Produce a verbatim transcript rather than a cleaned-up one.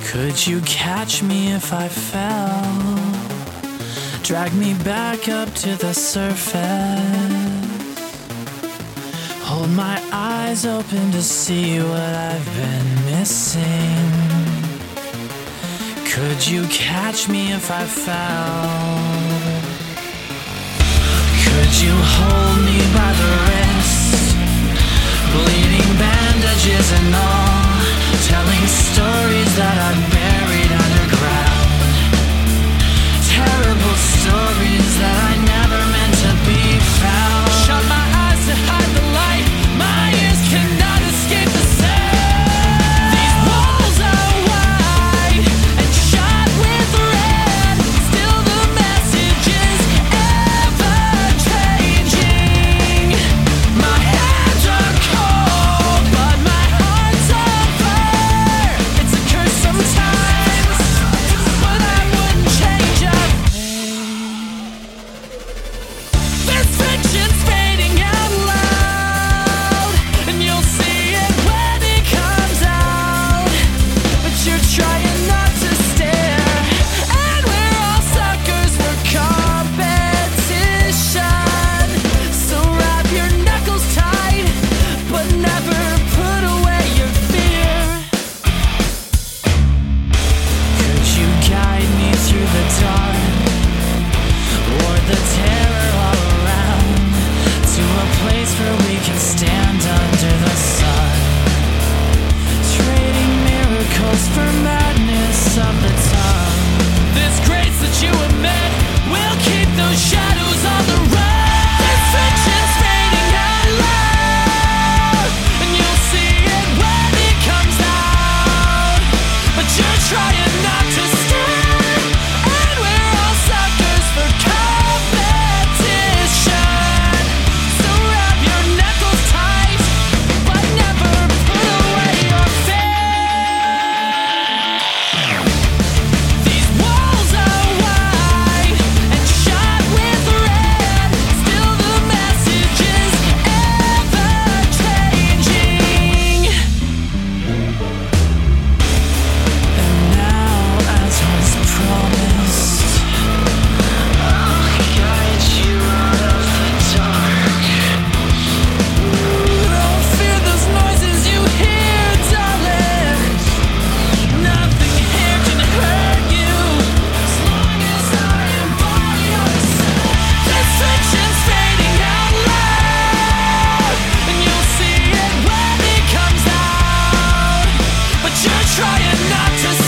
Could you catch me if I fell? Drag me back up to the surface. Hold my eyes open to see what I've been missing. Could you catch me if I fell? Could you hold me by the wrist? Bleeding bandages and all, telling stories that I've buried underground. Terrible stories that I never meant to be found. Shut my eyes to hide the light, my ears cannot escape the sound. These walls are wide and shot with red, still the message is ever changing. My hands are cold, but my heart's on fire. It's a curse sometimes, but I wouldn't change a thing. This fiction's fading out loud, and you'll see it when it comes out. But you're trying not to stare, and we're all suckers for competition. So wrap your knuckles tight, but never put away your fear. Could you guide me through the dark, or the terror all around, to a place where we can stand under the sun, trading miracles for madness of the tongue. This grace that you emit will keep those shadows on the run. This fiction's fading out loud, and you'll see it when it comes out. But you're trying not to stay, and we're all suckers for competition. So wrap your knuckles tight, but never put away your fear. These walls are wide and shot with red, still the message is ever changing. And now, as was promised, I'll guide you out of the dark. Don't fear those noises you hear, darling. Nothing here can hurt you, as long as I am by your side. This fiction's fading out loud, and you'll see it when it comes out. But you're trying not to